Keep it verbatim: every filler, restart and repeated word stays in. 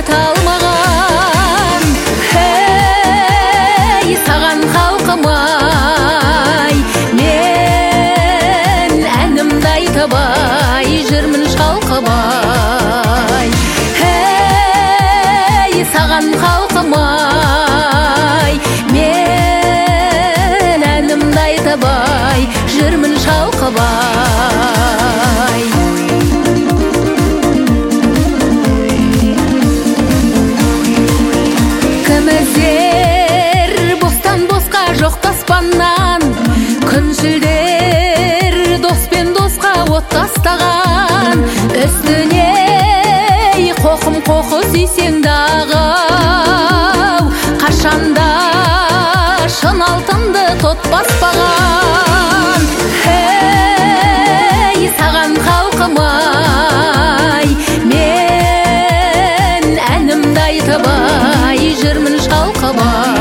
өте алмаған. Ей, саған халқым ай, мен әнімді айтабай жүрмін шалқабай. Ей, саған халқым ай, мен әнімді айтабай жүрмін шалқабай. Кіміздер бостан босқа жоқ таспаннан, күншілдер доспен досқа от тастаған. Үстіне қоқым қоқыс исең дағы, қашанда шын алтынды тот баспаған. Ей, саған халқым ай, мен әнімді айтабай жүрмін шалқабай.